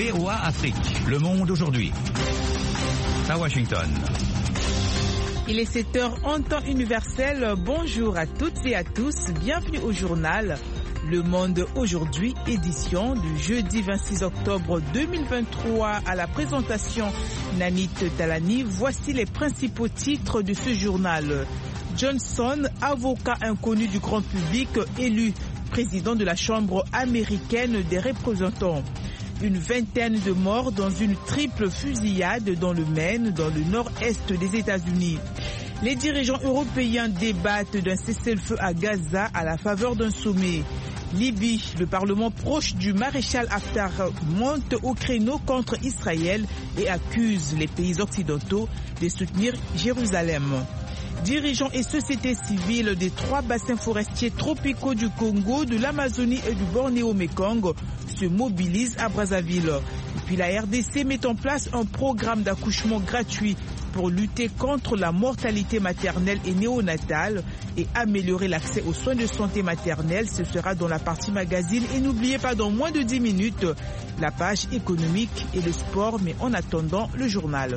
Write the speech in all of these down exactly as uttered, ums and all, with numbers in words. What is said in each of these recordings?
V O A Afrique. Le monde aujourd'hui. À Washington. Il est sept heures en temps universel. Bonjour à toutes et à tous. Bienvenue au journal Le Monde aujourd'hui, édition du jeudi vingt-six octobre deux mille vingt-trois. À la présentation, Nanit Talani. Voici les principaux titres de ce journal. Johnson, avocat inconnu du grand public, élu président de la Chambre américaine des représentants. Une vingtaine de morts dans une triple fusillade dans le Maine, dans le nord-est des États-Unis. Les dirigeants européens débattent d'un cessez-le-feu à Gaza à la faveur d'un sommet. Libye, le Parlement proche du maréchal Haftar monte au créneau contre Israël et accuse les pays occidentaux de soutenir Jérusalem. Dirigeants et sociétés civiles des trois bassins forestiers tropicaux du Congo, de l'Amazonie et du Bornéo-Mékong se mobilisent à Brazzaville. Et puis la R D C met en place un programme d'accouchement gratuit pour lutter contre la mortalité maternelle et néonatale et améliorer l'accès aux soins de santé maternelle. Ce sera dans la partie magazine. Et n'oubliez pas, dans moins de dix minutes, la page économique et le sport. Mais en attendant, le journal.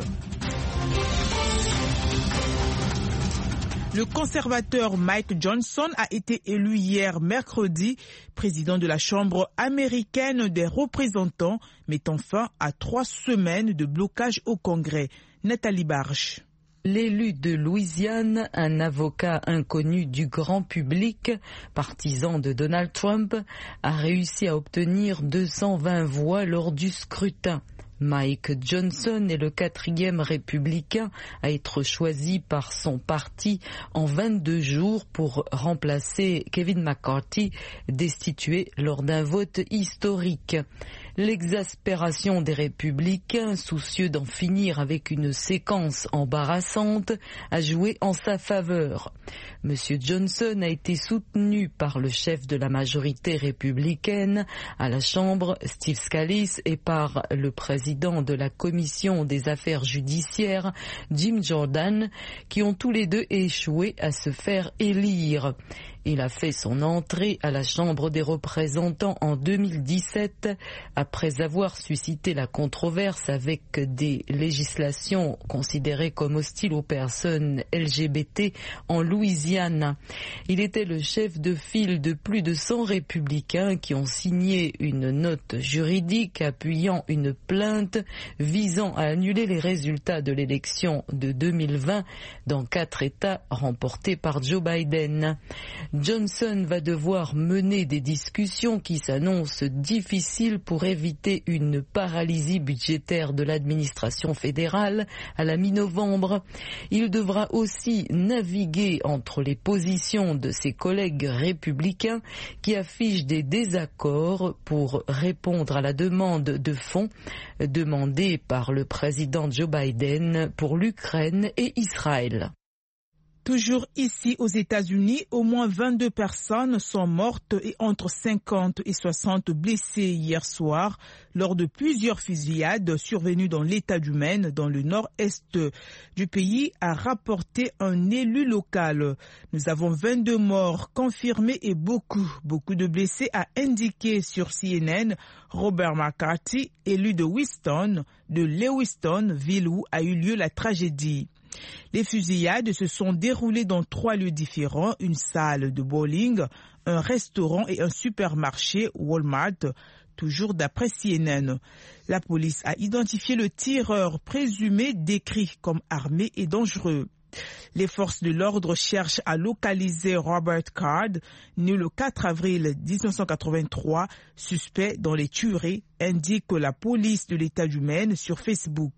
Le conservateur Mike Johnson a été élu hier mercredi président de la Chambre américaine des représentants, mettant fin à trois semaines de blocage au Congrès. Nathalie Barche. L'élu de Louisiane, un avocat inconnu du grand public, partisan de Donald Trump, a réussi à obtenir deux cent vingt voix lors du scrutin. Mike Johnson est le quatrième républicain à être choisi par son parti en vingt-deux jours pour remplacer Kevin McCarthy, destitué lors d'un vote historique. L'exaspération des républicains, soucieux d'en finir avec une séquence embarrassante, a joué en sa faveur. Monsieur Johnson a été soutenu par le chef de la majorité républicaine à la Chambre, Steve Scalise, et par le président de la Commission des affaires judiciaires, Jim Jordan, qui ont tous les deux échoué à se faire élire. Il a fait son entrée à la Chambre des représentants en deux mille dix-sept après avoir suscité la controverse avec des législations considérées comme hostiles aux personnes L G B T en Louisiane. Il était le chef de file de plus de cent républicains qui ont signé une note juridique appuyant une plainte visant à annuler les résultats de l'élection de deux mille vingt dans quatre États remportés par Joe Biden. Johnson va devoir mener des discussions qui s'annoncent difficiles pour éviter une paralysie budgétaire de l'administration fédérale à la mi-novembre. Il devra aussi naviguer entre les positions de ses collègues républicains qui affichent des désaccords pour répondre à la demande de fonds demandée par le président Joe Biden pour l'Ukraine et Israël. Toujours ici aux États-Unis, au moins vingt-deux personnes sont mortes et entre cinquante et soixante blessées hier soir lors de plusieurs fusillades survenues dans l'État du Maine, dans le nord-est du pays, a rapporté un élu local. Nous avons vingt-deux morts confirmés et beaucoup, beaucoup de blessés, a indiqué sur C N N Robert McCarthy, élu de Wheaton, de Lewiston, ville où a eu lieu la tragédie. Les fusillades se sont déroulées dans trois lieux différents, une salle de bowling, un restaurant et un supermarché Walmart, toujours d'après C N N. La police a identifié le tireur présumé décrit comme armé et dangereux. Les forces de l'ordre cherchent à localiser Robert Card, né le quatre avril mille neuf cent quatre-vingt-trois, suspect dans les tueries, indique la police de l'État du Maine sur Facebook.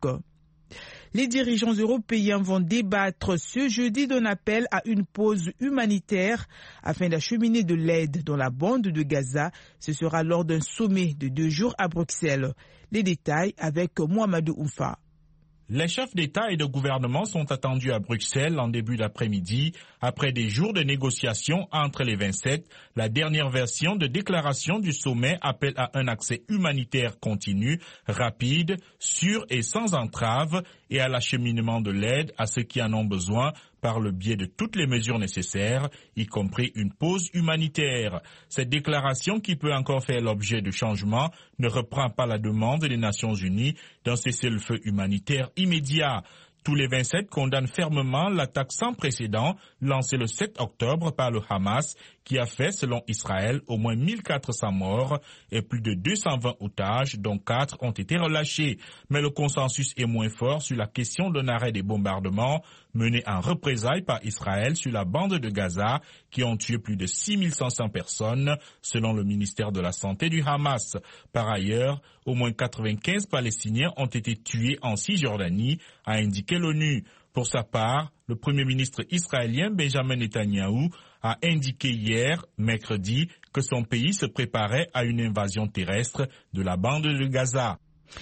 Les dirigeants européens vont débattre ce jeudi d'un appel à une pause humanitaire afin d'acheminer de l'aide dans la bande de Gaza. Ce sera lors d'un sommet de deux jours à Bruxelles. Les détails avec Mohamedou Oufa. Les chefs d'État et de gouvernement sont attendus à Bruxelles en début d'après-midi, après des jours de négociations entre les vingt-sept. La dernière version de déclaration du sommet appelle à un accès humanitaire continu, rapide, sûr et sans entrave, et à l'acheminement de l'aide à ceux qui en ont besoin par le biais de toutes les mesures nécessaires, y compris une pause humanitaire. Cette déclaration, qui peut encore faire l'objet de changements, ne reprend pas la demande des Nations Unies d'un cessez-le-feu humanitaire immédiat. Tous les vingt-sept condamnent fermement l'attaque sans précédent lancée le sept octobre par le Hamas, qui a fait, selon Israël, au moins mille quatre cents morts et plus de deux cent vingt otages, dont quatre ont été relâchés. Mais le consensus est moins fort sur la question d'un arrêt des bombardements menés en représailles par Israël sur la bande de Gaza, qui ont tué plus de six mille cinq cents personnes, selon le ministère de la Santé du Hamas. Par ailleurs, au moins quatre-vingt-quinze Palestiniens ont été tués en Cisjordanie, a indiqué l'ONU. Pour sa part, le Premier ministre israélien Benjamin Netanyahou a indiqué hier, mercredi, que son pays se préparait à une invasion terrestre de la bande de Gaza.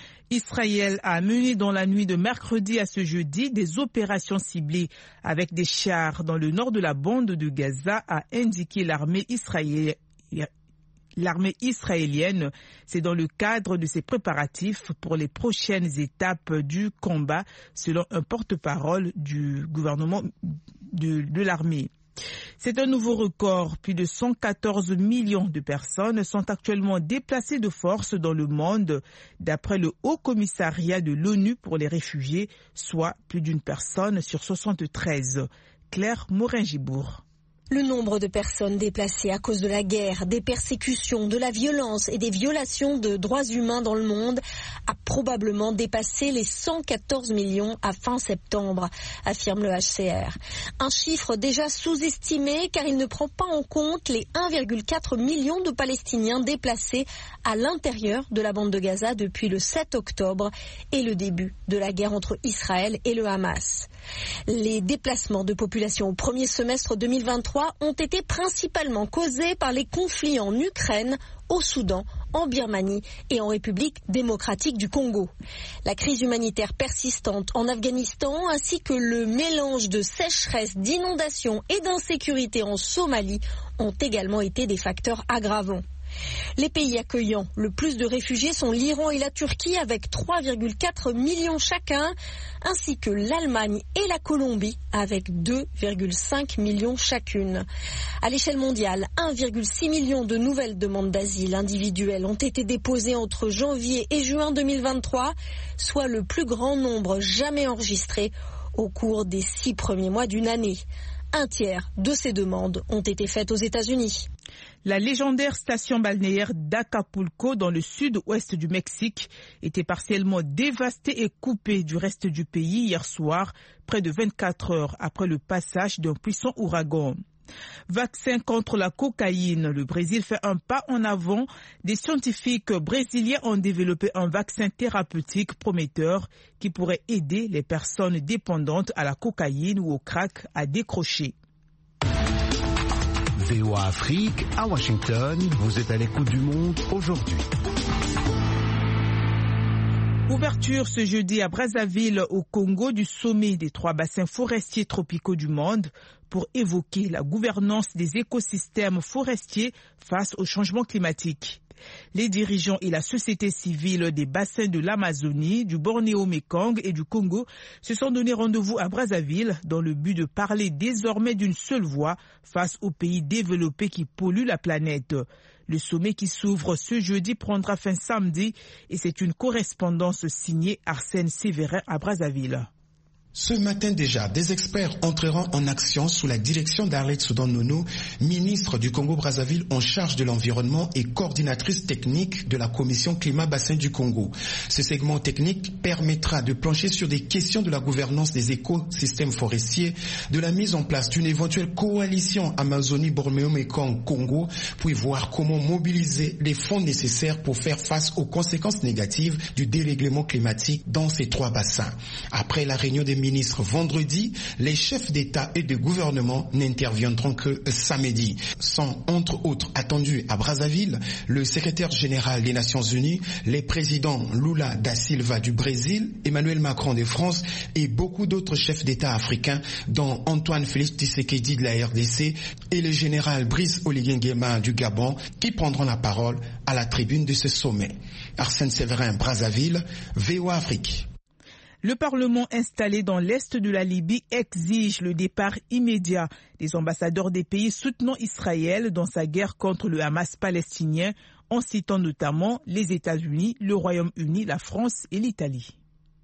Israël a mené dans la nuit de mercredi à ce jeudi des opérations ciblées avec des chars dans le nord de la bande de Gaza, a indiqué l'armée israélienne. L'armée israélienne, c'est dans le cadre de ses préparatifs pour les prochaines étapes du combat, selon un porte-parole du gouvernement de, de l'armée. C'est un nouveau record. Plus de cent quatorze millions de personnes sont actuellement déplacées de force dans le monde, d'après le Haut Commissariat de l'ONU pour les réfugiés, soit plus d'une personne sur soixante-treize. Claire Morin-Gibourg. Le nombre de personnes déplacées à cause de la guerre, des persécutions, de la violence et des violations de droits humains dans le monde a probablement dépassé les cent quatorze millions à fin septembre, affirme le H C R. Un chiffre déjà sous-estimé car il ne prend pas en compte les un virgule quatre million de Palestiniens déplacés à l'intérieur de la bande de Gaza depuis le sept octobre et le début de la guerre entre Israël et le Hamas. Les déplacements de population au premier semestre deux mille vingt-trois ont été principalement causés par les conflits en Ukraine, au Soudan, en Birmanie et en République démocratique du Congo. La crise humanitaire persistante en Afghanistan ainsi que le mélange de sécheresse, d'inondations et d'insécurité en Somalie ont également été des facteurs aggravants. Les pays accueillant le plus de réfugiés sont l'Iran et la Turquie avec trois virgule quatre millions chacun, ainsi que l'Allemagne et la Colombie avec deux virgule cinq millions chacune. À l'échelle mondiale, un virgule six million de nouvelles demandes d'asile individuelles ont été déposées entre janvier et juin deux mille vingt-trois, soit le plus grand nombre jamais enregistré au cours des six premiers mois d'une année. Un tiers de ces demandes ont été faites aux États-Unis. La légendaire station balnéaire d'Acapulco dans le sud-ouest du Mexique était partiellement dévastée et coupée du reste du pays hier soir, près de vingt-quatre heures après le passage d'un puissant ouragan. Vaccin contre la cocaïne. Le Brésil fait un pas en avant. Des scientifiques brésiliens ont développé un vaccin thérapeutique prometteur qui pourrait aider les personnes dépendantes à la cocaïne ou au crack à décrocher. V O A Afrique, à Washington, vous êtes à l'écoute du monde aujourd'hui. Ouverture ce jeudi à Brazzaville, au Congo, du sommet des trois bassins forestiers tropicaux du monde pour évoquer la gouvernance des écosystèmes forestiers face au changement climatique. Les dirigeants et la société civile des bassins de l'Amazonie, du Bornéo-Mékong et du Congo se sont donné rendez-vous à Brazzaville dans le but de parler désormais d'une seule voix face aux pays développés qui polluent la planète. Le sommet qui s'ouvre ce jeudi prendra fin samedi et c'est une correspondance signée Arsène Sévérin à Brazzaville. Ce matin déjà, des experts entreront en action sous la direction d'Arlette Soudan Nono, ministre du Congo-Brazzaville en charge de l'environnement et coordinatrice technique de la Commission Climat-Bassin du Congo. Ce segment technique permettra de plancher sur des questions de la gouvernance des écosystèmes forestiers, de la mise en place d'une éventuelle coalition Amazonie-Bornéo-Mékong-Congo, pour y voir comment mobiliser les fonds nécessaires pour faire face aux conséquences négatives du dérèglement climatique dans ces trois bassins. Après la réunion des ministres vendredi, les chefs d'État et de gouvernement n'interviendront que samedi. Sont entre autres attendus à Brazzaville le secrétaire général des Nations Unies, les présidents Lula da Silva du Brésil, Emmanuel Macron de France et beaucoup d'autres chefs d'État africains, dont Antoine Félix Tshisekedi de la R D C et le général Brice Oligui Nguema du Gabon, qui prendront la parole à la tribune de ce sommet. Arsène Sévérin, Brazzaville, V O A Afrique. Le Parlement installé dans l'est de la Libye exige le départ immédiat des ambassadeurs des pays soutenant Israël dans sa guerre contre le Hamas palestinien, en citant notamment les États-Unis, le Royaume-Uni, la France et l'Italie.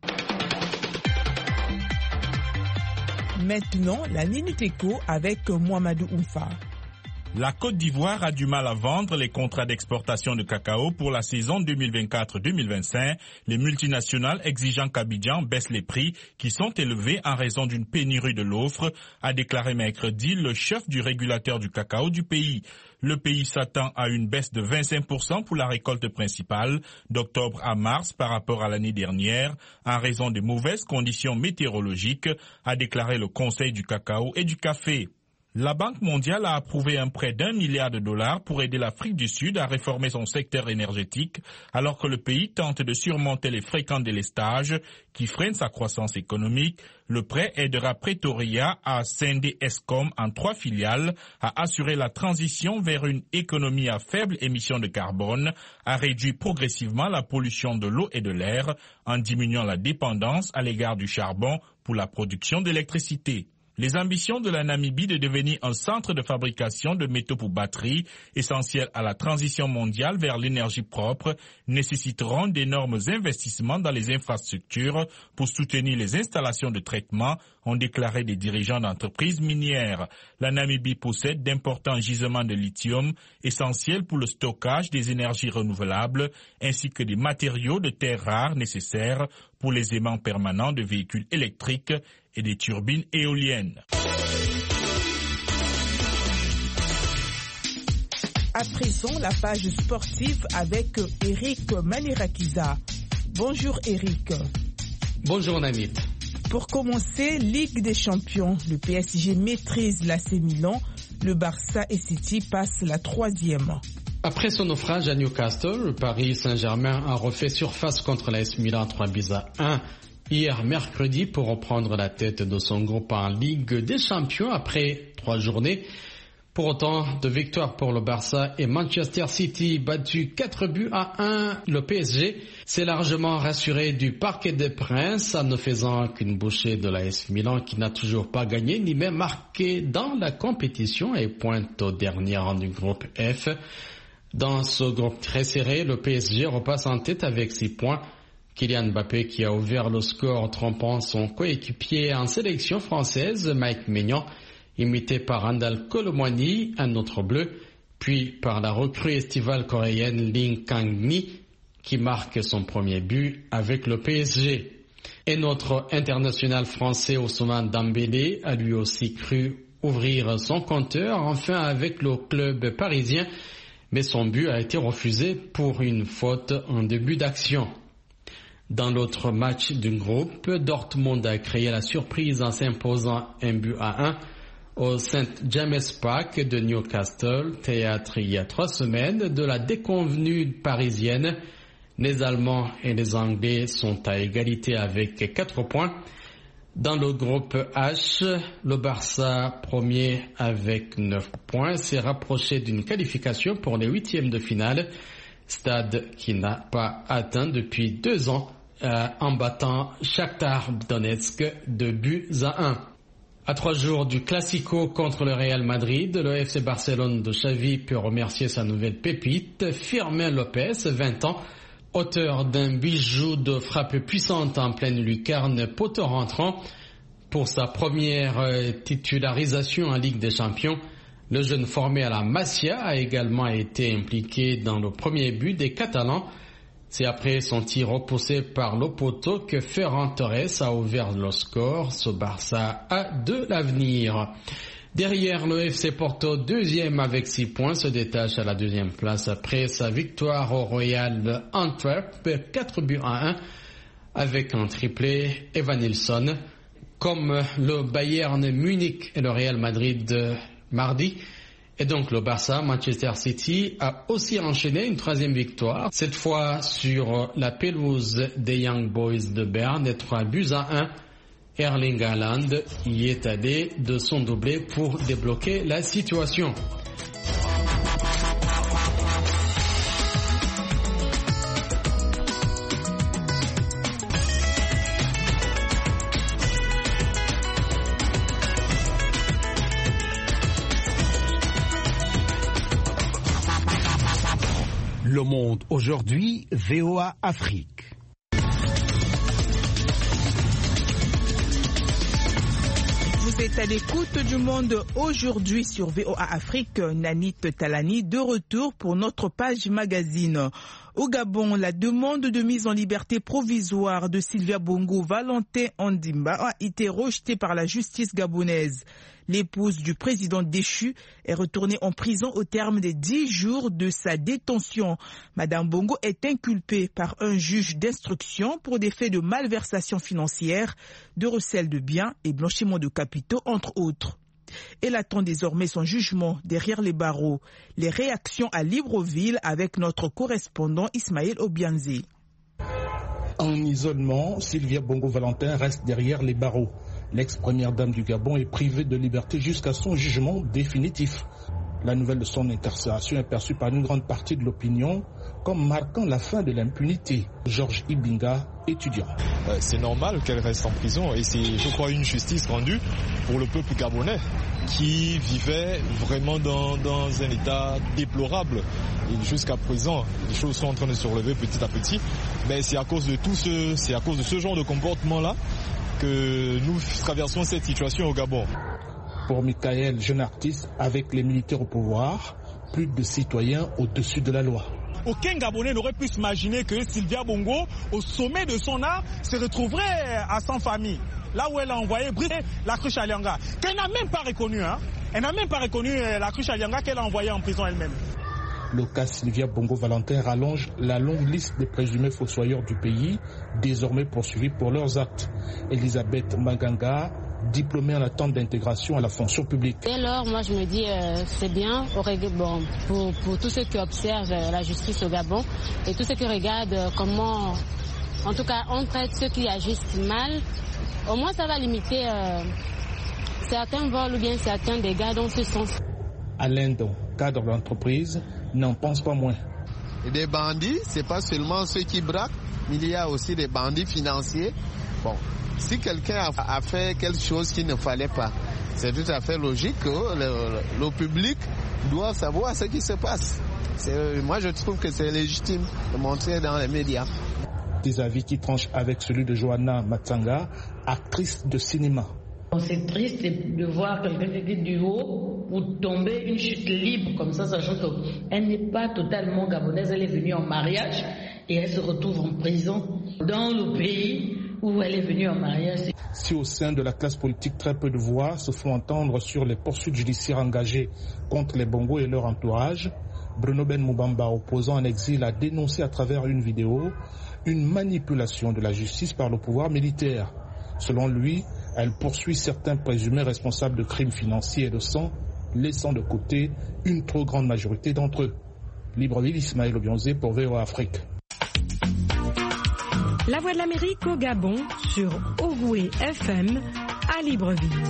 Maintenant, la Minute Éco avec Mohamedou Oumfa. La Côte d'Ivoire a du mal à vendre les contrats d'exportation de cacao pour la saison deux mille vingt-quatre deux mille vingt-cinq. Les multinationales exigeant qu'Abidjan baisse les prix qui sont élevés en raison d'une pénurie de l'offre, a déclaré mercredi le chef du régulateur du cacao du pays. Le pays s'attend à une baisse de vingt-cinq pour cent pour la récolte principale d'octobre à mars par rapport à l'année dernière en raison des mauvaises conditions météorologiques, a déclaré le Conseil du cacao et du café. La Banque mondiale a approuvé un prêt d'un milliard de dollars pour aider l'Afrique du Sud à réformer son secteur énergétique, alors que le pays tente de surmonter les fréquents délestages qui freinent sa croissance économique. Le prêt aidera Pretoria à scinder Eskom en trois filiales, à assurer la transition vers une économie à faible émission de carbone, à réduire progressivement la pollution de l'eau et de l'air, en diminuant la dépendance à l'égard du charbon pour la production d'électricité. Les ambitions de la Namibie de devenir un centre de fabrication de métaux pour batteries, essentiel à la transition mondiale vers l'énergie propre, nécessiteront d'énormes investissements dans les infrastructures pour soutenir les installations de traitement, ont déclaré des dirigeants d'entreprises minières. La Namibie possède d'importants gisements de lithium, essentiels pour le stockage des énergies renouvelables, ainsi que des matériaux de terres rares nécessaires pour les aimants permanents de véhicules électriques et des turbines éoliennes. À présent, la page sportive avec Eric Manirakiza. Bonjour Eric. Bonjour Namit. Pour commencer, Ligue des Champions, le P S G maîtrise l'A C Milan, le Barça et City passent la troisième. Après son naufrage à Newcastle, le Paris Saint-Germain a refait surface contre l'A S Milan trois buts à un hier mercredi pour reprendre la tête de son groupe en Ligue des Champions après trois journées. Pour autant, de victoires pour le Barça et Manchester City battu quatre buts à un, le P S G s'est largement rassuré du Parc des Princes en ne faisant qu'une bouchée de l'A S Milan qui n'a toujours pas gagné ni même marqué dans la compétition et pointe au dernier rang du groupe F. Dans ce groupe très serré, le P S G repasse en tête avec six points. Kylian Mbappé qui a ouvert le score trompant son coéquipier en sélection française, Mike Maignan, imité par Randal Colomwani, un autre bleu, puis par la recrue estivale coréenne Ling Kang-mi, qui marque son premier but avec le P S G. Et notre international français Ousmane Dembélé a lui aussi cru ouvrir son compteur, enfin avec le club parisien, mais son but a été refusé pour une faute en début d'action. Dans l'autre match du groupe, Dortmund a créé la surprise en s'imposant un but à un au Saint James Park de Newcastle, théâtre il y a trois semaines de la déconvenue parisienne. Les Allemands et les Anglais sont à égalité avec quatre points. Dans le groupe H, le Barça, premier avec neuf points, s'est rapproché d'une qualification pour les huitièmes de finale, stade qui n'a pas atteint depuis deux ans euh, en battant Shakhtar Donetsk de buts à un. À trois jours du Classico contre le Real Madrid, le F C Barcelone de Xavi peut remercier sa nouvelle pépite, Firmin Lopez, vingt ans, auteur d'un bijou de frappe puissante en pleine lucarne, poteau rentrant. Pour sa première titularisation en Ligue des Champions, le jeune formé à la Masia a également été impliqué dans le premier but des Catalans. C'est après son tir repoussé par le poteau que Ferran Torres a ouvert le score. Ce Barça a de l'avenir. Derrière, le F C Porto, deuxième avec six points, se détache à la deuxième place après sa victoire au Royal Antwerp, quatre buts à un, avec un triplé Evanilson. Comme le Bayern Munich et le Real Madrid mardi, et donc le Barça, Manchester City a aussi enchaîné une troisième victoire, cette fois sur la pelouse des Young Boys de Berne, trois buts à un. Erling Haaland y est allé de son doublé pour débloquer la situation. Le Monde aujourd'hui, V O A Afrique. Vous êtes à l'écoute du Monde aujourd'hui sur V O A Afrique. Nanit Talani de retour pour notre page magazine. Au Gabon, la demande de mise en liberté provisoire de Sylvia Bongo Valentin Ondimba a été rejetée par la justice gabonaise. L'épouse du président déchu est retournée en prison au terme des dix jours de sa détention. Madame Bongo est inculpée par un juge d'instruction pour des faits de malversation financière, de recel de biens et blanchiment de capitaux, entre autres. Elle attend désormais son jugement derrière les barreaux. Les réactions à Libreville avec notre correspondant Ismaël Obianzi. En isolement, Sylvia Bongo Valentin reste derrière les barreaux. L'ex-première dame du Gabon est privée de liberté jusqu'à son jugement définitif. La nouvelle de son incarcération est perçue par une grande partie de l'opinion comme marquant la fin de l'impunité. Georges Ibinga, étudiant. Euh, c'est normal qu'elle reste en prison et c'est, je crois, une justice rendue pour le peuple gabonais qui vivait vraiment dans, dans un état déplorable. Et jusqu'à présent, les choses sont en train de se relever petit à petit. Mais c'est à cause de tout ce, c'est à cause de ce genre de comportement-là que nous traversons cette situation au Gabon. Pour Michael, jeune artiste, avec les militaires au pouvoir, plus de citoyens au-dessus de la loi. Aucun Gabonais n'aurait pu s'imaginer que Sylvia Bongo, au sommet de son art, se retrouverait à sans famille. Là où elle a envoyé briser la cruche Alianga, qu'elle n'a même pas reconnu. Hein. Elle n'a même pas reconnu la cruche Alianga qu'elle a envoyée en prison elle-même. Le cas Sylvia Bongo Valentin rallonge la longue liste des présumés fossoyeurs du pays, désormais poursuivis pour leurs actes. Elisabeth Maganga, diplômée en attente d'intégration à la fonction publique. Et alors, moi je me dis, euh, c'est bien bon, pour, pour tous ceux qui observent euh, la justice au Gabon et tous ceux qui regardent euh, comment, en tout cas, on traite ceux qui agissent mal. Au moins, ça va limiter euh, certains vols ou bien certains dégâts dans ce sens. Alain Don, cadre de l'entreprise, n'en pense pas moins. Des bandits, c'est pas seulement ceux qui braquent, mais il y a aussi des bandits financiers. Bon, si quelqu'un a, a fait quelque chose qu'il ne fallait pas, c'est tout à fait logique que le, le, le public doit savoir ce qui se passe. C'est, moi, je trouve que c'est légitime de montrer dans les médias. Des avis qui tranchent avec celui de Johanna Matsanga, actrice de cinéma. C'est triste de voir quelqu'un qui est du haut pour tomber une chute libre comme ça, sachant qu'elle n'est pas totalement gabonaise, elle est venue en mariage et elle se retrouve en prison dans le pays où elle est venue en mariage. Si au sein de la classe politique très peu de voix se font entendre sur les poursuites judiciaires engagées contre les Bongo et leur entourage, Bruno Ben Moubamba, opposant en exil, a dénoncé à travers une vidéo une manipulation de la justice par le pouvoir militaire. Selon lui, elle poursuit certains présumés responsables de crimes financiers et de sang, laissant de côté une trop grande majorité d'entre eux. Libreville, Ismaël Obianzé pour V O A Afrique. La Voix de l'Amérique au Gabon sur Ogoué F M à Libreville.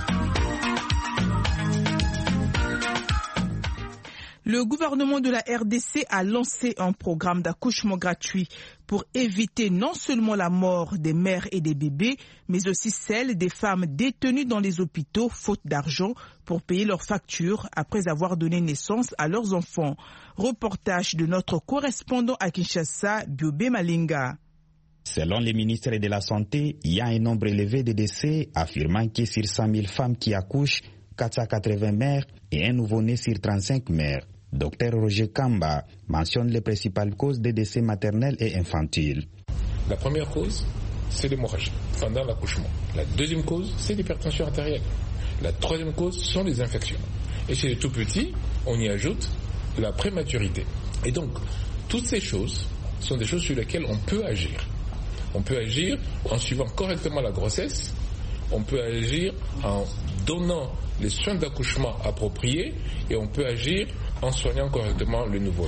Le gouvernement de la R D C a lancé un programme d'accouchement gratuit pour éviter non seulement la mort des mères et des bébés, mais aussi celle des femmes détenues dans les hôpitaux faute d'argent pour payer leurs factures après avoir donné naissance à leurs enfants. Reportage de notre correspondant à Kinshasa, Biobé Malinga. Selon les ministères de la Santé, il y a un nombre élevé de décès, affirmant que sur cent mille femmes qui accouchent, quatre cent quatre-vingts mères et un nouveau-né sur trente-cinq mères. Docteur Roger Kamba mentionne les principales causes des décès maternels et infantiles. La première cause, c'est l'hémorragie pendant l'accouchement. La deuxième cause, c'est l'hypertension artérielle. La troisième cause sont les infections. Et chez les tout petits, on y ajoute la prématurité. Et donc, toutes ces choses sont des choses sur lesquelles on peut agir. On peut agir en suivant correctement la grossesse. On peut agir en donnant les soins d'accouchement appropriés et on peut agir en soignant correctement le nouveau-né.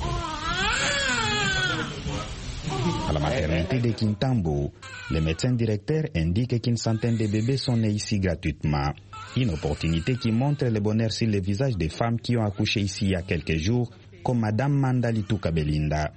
À la maternité de Kintambo, les médecins directeurs indiquent qu'une centaine de bébés sont nés ici gratuitement. Une opportunité qui montre le bonheur sur les visages des femmes qui ont accouché ici il y a quelques jours, comme Madame Mandalitou Kabelinda.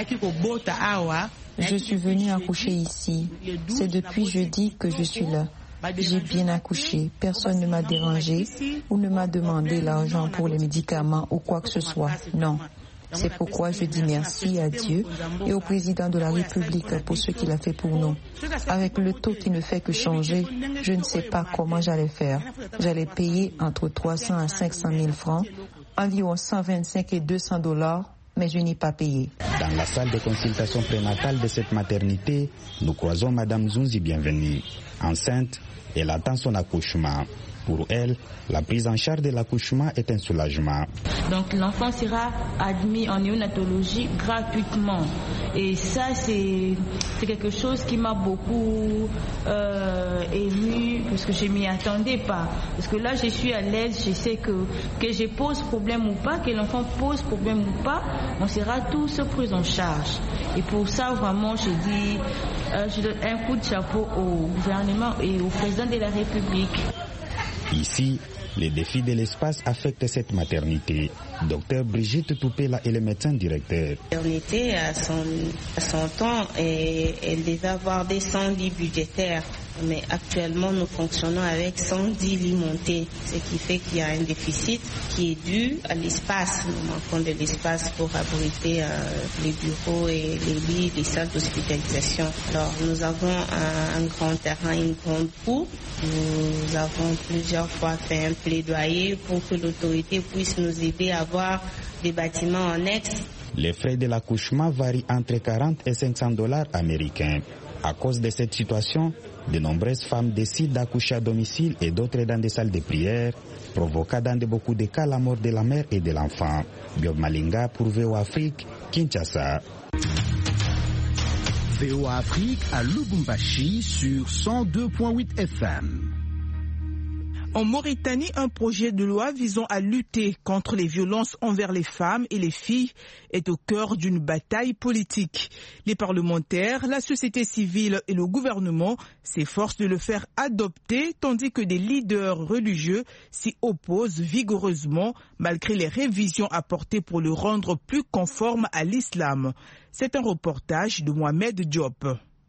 Je suis venue accoucher ici. C'est depuis jeudi que je suis là. J'ai bien accouché. Personne ne m'a dérangé ou ne m'a demandé l'argent pour les médicaments ou quoi que ce soit. Non. C'est pourquoi je dis merci à Dieu et au président de la République pour ce qu'il a fait pour nous. Avec le taux qui ne fait que changer, je ne sais pas comment j'allais faire. J'allais payer entre trois cents à cinq cent mille francs, environ cent vingt-cinq et deux cents dollars, mais je n'ai pas payé. Dans la salle de consultation prénatale de cette maternité, nous croisons Madame Zunzi Bienvenue. Enceinte, elle attend son accouchement. Pour elle, la prise en charge de l'accouchement est un soulagement. Donc l'enfant sera admis en néonatologie gratuitement. Et ça, c'est quelque chose qui m'a beaucoup euh, ému parce que je ne m'y attendais pas. Parce que là, je suis à l'aise, je sais que, que je pose problème ou pas, que l'enfant pose problème ou pas, on sera tous pris en charge. Et pour ça, vraiment, je dis euh, je donne un coup de chapeau au gouvernement et au président de la République. Ici, les défis de l'espace affectent cette maternité. Docteur Brigitte Toupela est le médecin directeur. La maternité, à son, à son temps, et, elle devait avoir des cent lits budgétaires. Mais actuellement, nous fonctionnons avec cent dix lits montés, ce qui fait qu'il y a un déficit qui est dû à l'espace. Nous manquons de l'espace pour abriter euh, les bureaux et les lits des salles d'hospitalisation. Alors, nous avons un, un grand terrain, une grande cour. Nous avons plusieurs fois fait un plaidoyer pour que l'autorité puisse nous aider à avoir des bâtiments annexes. Les frais de l'accouchement varient entre quarante et cinq cents dollars américains. À cause de cette situation, de nombreuses femmes décident d'accoucher à domicile et d'autres dans des salles de prière, provoquant dans de beaucoup de cas la mort de la mère et de l'enfant. Biob Malinga pour V O Afrique, Kinshasa. V O Afrique à Lubumbashi sur cent deux virgule huit F M. En Mauritanie, un projet de loi visant à lutter contre les violences envers les femmes et les filles est au cœur d'une bataille politique. Les parlementaires, la société civile et le gouvernement s'efforcent de le faire adopter, tandis que des leaders religieux s'y opposent vigoureusement malgré les révisions apportées pour le rendre plus conforme à l'islam. C'est un reportage de Mohamed Diop.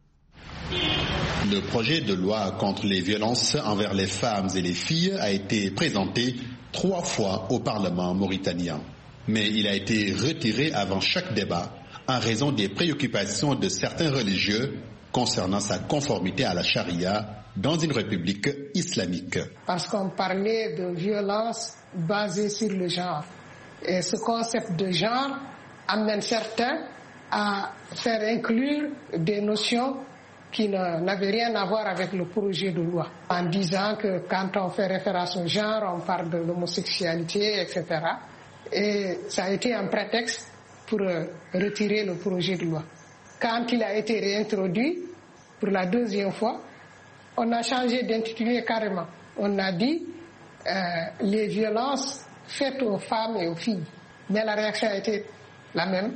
Le projet de loi contre les violences envers les femmes et les filles a été présenté trois fois au Parlement mauritanien. Mais il a été retiré avant chaque débat en raison des préoccupations de certains religieux concernant sa conformité à la charia dans une république islamique. Parce qu'on parlait de violence basée sur le genre. Et ce concept de genre amène certains à faire inclure des notions qui n'avait rien à voir avec le projet de loi, en disant que quand on fait référence au genre, on parle de l'homosexualité, et cetera. Et ça a été un prétexte pour retirer le projet de loi. Quand il a été réintroduit, pour la deuxième fois, on a changé d'intitulé carrément. On a dit euh, les violences faites aux femmes et aux filles. Mais la réaction a été la même,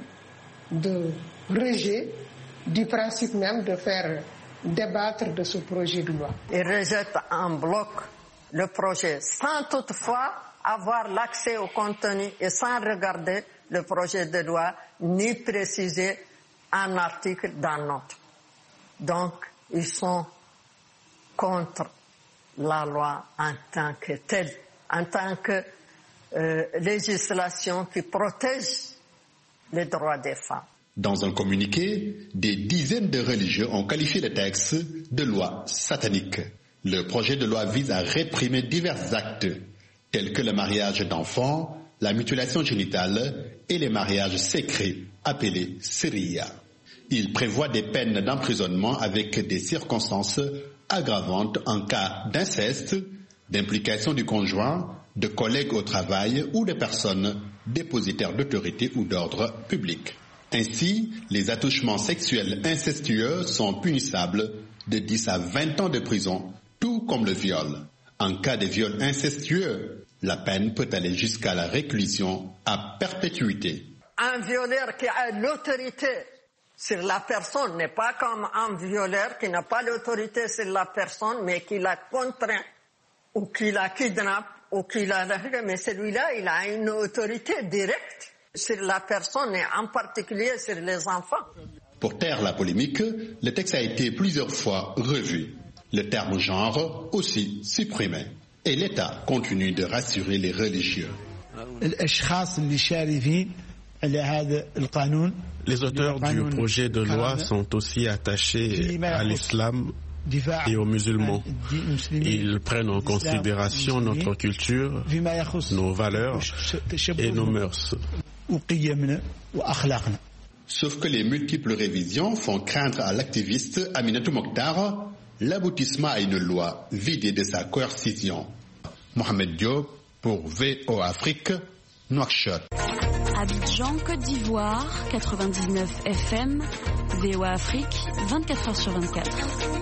de rejet du principe même de faire débattre de ce projet de loi. Ils rejettent en bloc le projet sans toutefois avoir l'accès au contenu et sans regarder le projet de loi ni préciser un article d'un autre. Donc, ils sont contre la loi en tant que telle, en tant que euh, législation qui protège les droits des femmes. Dans un communiqué, des dizaines de religieux ont qualifié le texte de loi satanique. Le projet de loi vise à réprimer divers actes, tels que le mariage d'enfants, la mutilation génitale et les mariages secrets, appelés Syria. Il prévoit des peines d'emprisonnement avec des circonstances aggravantes en cas d'inceste, d'implication du conjoint, de collègues au travail ou de personnes dépositaires d'autorité ou d'ordre public. Ainsi, les attouchements sexuels incestueux sont punissables de dix à vingt ans de prison, tout comme le viol. En cas de viol incestueux, la peine peut aller jusqu'à la réclusion à perpétuité. Un violeur qui a l'autorité sur la personne n'est pas comme un violeur qui n'a pas l'autorité sur la personne, mais qui l'a contraint, ou qui la kidnappe, ou qui la... Mais celui-là, il a une autorité directe sur la personne et en particulier sur les enfants. Pour taire la polémique, le texte a été plusieurs fois revu. Le terme genre aussi supprimé. Et l'État continue de rassurer les religieux. Les auteurs du projet de loi sont aussi attachés à l'islam et aux musulmans. Ils prennent en considération notre culture, nos valeurs et nos mœurs. Sauf que les multiples révisions font craindre à l'activiste Aminatou Mokhtar l'aboutissement à une loi vidée de sa coercition. Mohamed Diop pour V O Afrique, Nouakchott. Abidjan, Côte d'Ivoire, quatre-vingt-dix-neuf F M, V O Afrique, vingt-quatre heures sur vingt-quatre.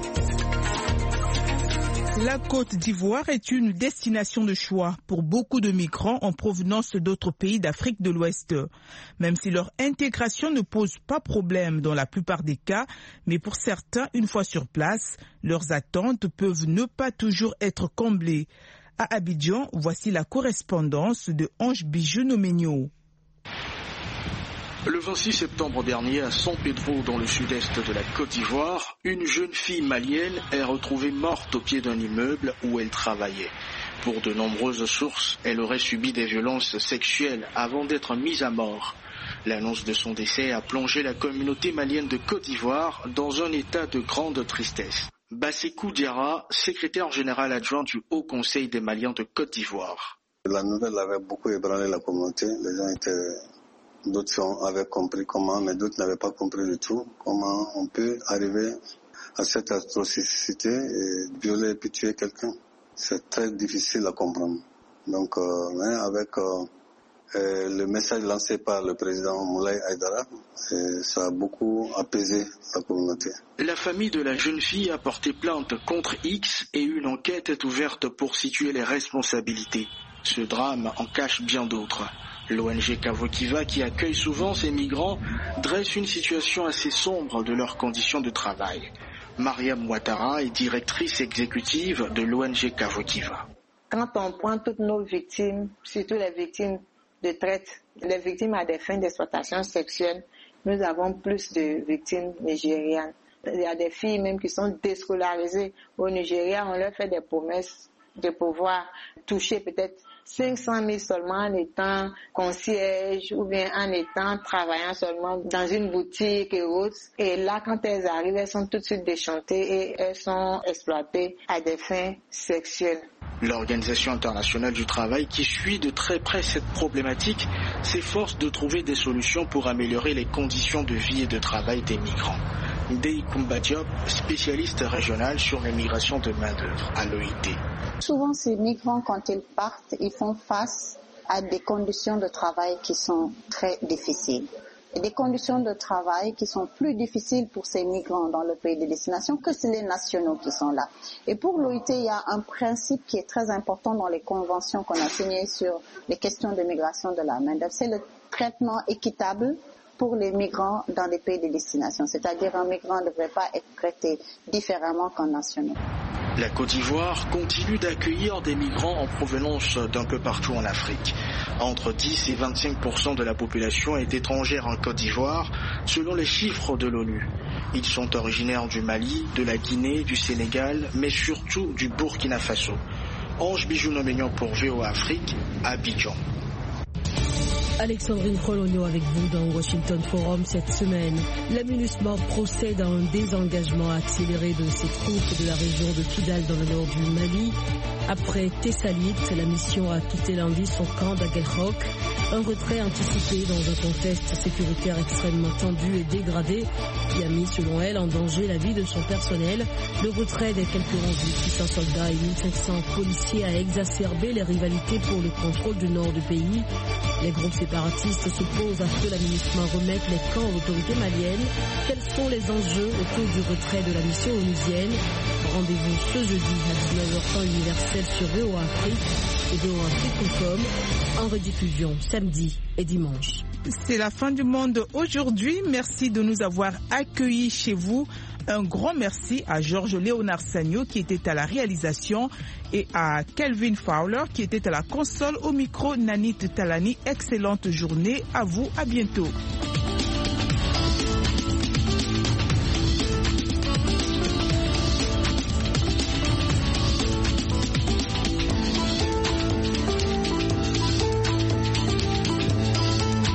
La Côte d'Ivoire est une destination de choix pour beaucoup de migrants en provenance d'autres pays d'Afrique de l'Ouest. Même si leur intégration ne pose pas problème dans la plupart des cas, mais pour certains, une fois sur place, leurs attentes peuvent ne pas toujours être comblées. À Abidjan, voici la correspondance de Ange Bijou-Noménio. Le vingt-six septembre dernier, à San Pedro, dans le sud-est de la Côte d'Ivoire, une jeune fille malienne est retrouvée morte au pied d'un immeuble où elle travaillait. Pour de nombreuses sources, elle aurait subi des violences sexuelles avant d'être mise à mort. L'annonce de son décès a plongé la communauté malienne de Côte d'Ivoire dans un état de grande tristesse. Bassekou Diarra, secrétaire général adjoint du Haut Conseil des Maliens de Côte d'Ivoire. La nouvelle avait beaucoup ébranlé la communauté. Les gens étaient... D'autres avaient compris comment, mais d'autres n'avaient pas compris du tout comment on peut arriver à cette atrocité et violer et puis tuer quelqu'un. C'est très difficile à comprendre. Donc, euh, mais avec euh, euh, le message lancé par le président Moulay Aïdara, et ça a beaucoup apaisé la communauté. La famille de la jeune fille a porté plainte contre X et une enquête est ouverte pour situer les responsabilités. Ce drame en cache bien d'autres. L'O N G Kavokiva, qui accueille souvent ces migrants, dresse une situation assez sombre de leurs conditions de travail. Mariam Ouattara est directrice exécutive de l'O N G Kavokiva. Quand on prend toutes nos victimes, surtout les victimes de traite, les victimes à des fins d'exploitation sexuelle, nous avons plus de victimes nigérianes. Il y a des filles même qui sont déscolarisées. Au Nigeria, on leur fait des promesses de pouvoir toucher peut-être cinq cent mille seulement en étant concierge ou bien en étant travaillant seulement dans une boutique et autres. Et là, quand elles arrivent, elles sont tout de suite déchantées et elles sont exploitées à des fins sexuelles. L'Organisation internationale du travail, qui suit de très près cette problématique, s'efforce de trouver des solutions pour améliorer les conditions de vie et de travail des migrants. Ndei Koumba Diop, spécialiste régional sur les migrations de main-d'œuvre à l'O I T. Souvent, ces migrants, quand ils partent, ils font face à des conditions de travail qui sont très difficiles. Et des conditions de travail qui sont plus difficiles pour ces migrants dans le pays de destination que c'est les nationaux qui sont là. Et pour l'O I T, il y a un principe qui est très important dans les conventions qu'on a signées sur les questions de migration de la main-d'œuvre. C'est le traitement équitable pour les migrants dans les pays de destination. C'est-à-dire un migrant ne devrait pas être traité différemment qu'un national. La Côte d'Ivoire continue d'accueillir des migrants en provenance d'un peu partout en Afrique. Entre dix et vingt-cinq pour cent de la population est étrangère en Côte d'Ivoire, selon les chiffres de l'ONU. Ils sont originaires du Mali, de la Guinée, du Sénégal, mais surtout du Burkina Faso. Ange Bijou-Noménio pour V O Afrique, Abidjan. Alexandrine Prologno avec vous dans Washington Forum cette semaine. La MINUSMA procède à un désengagement accéléré de ses troupes de la région de Kidal dans le nord du Mali. Après Tessalit, la mission a quitté lundi son camp d'Aguelhok. Un retrait anticipé dans un contexte sécuritaire extrêmement tendu et dégradé qui a mis, selon elle, en danger la vie de son personnel. Le retrait des quelques onze mille six cents soldats et mille cinq cents policiers a exacerbé les rivalités pour le contrôle du nord du pays. Les groupes séparatistes s'opposent à ce que la MINUSMA remette les camps aux autorités maliennes. Quels sont les enjeux autour du retrait de la mission onusienne? Rendez-vous ce jeudi à dix-neuf heures temps universel sur V O Afrique et V O Afrique point com en rediffusion samedi et dimanche. C'est la fin du monde aujourd'hui. Merci de nous avoir accueillis chez vous. Un grand merci à Georges Léonard Sagno qui était à la réalisation et à Kelvin Fowler qui était à la console. Au micro, Nanit Talani. Excellente journée à vous. À bientôt.